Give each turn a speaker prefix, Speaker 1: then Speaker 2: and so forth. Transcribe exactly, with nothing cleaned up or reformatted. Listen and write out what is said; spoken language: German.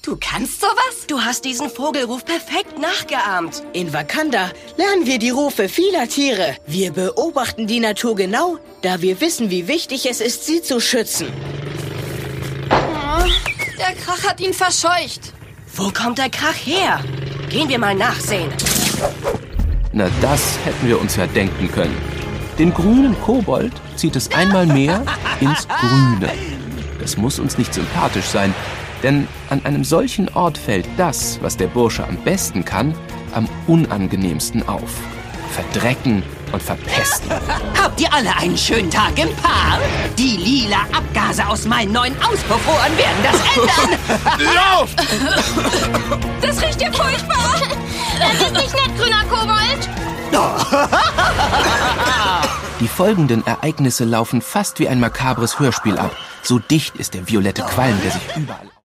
Speaker 1: Du kannst sowas? Du hast diesen Vogelruf perfekt nachgeahmt.
Speaker 2: In Wakanda lernen wir die Rufe vieler Tiere. Wir beobachten die Natur genau, da wir wissen, wie wichtig es ist, sie zu schützen.
Speaker 3: Oh, der Krach hat ihn verscheucht.
Speaker 1: Wo kommt der Krach her? Gehen wir mal nachsehen.
Speaker 4: Na, das hätten wir uns ja denken können. Den grünen Kobold zieht es einmal mehr ins Grüne. Das muss uns nicht sympathisch sein, denn an einem solchen Ort fällt das, was der Bursche am besten kann, am unangenehmsten auf. Verdrecken und verpesten.
Speaker 5: Habt ihr alle einen schönen Tag im Park? Die lila Abgase aus meinen neuen Auspuffrohren werden das ändern.
Speaker 6: Lauf!
Speaker 3: Das riecht ja furchtbar.
Speaker 7: Das ist nicht nett, grüner Kobold.
Speaker 4: Die folgenden Ereignisse laufen fast wie ein makabres Hörspiel ab. So dicht ist der violette Qualm, der sich überall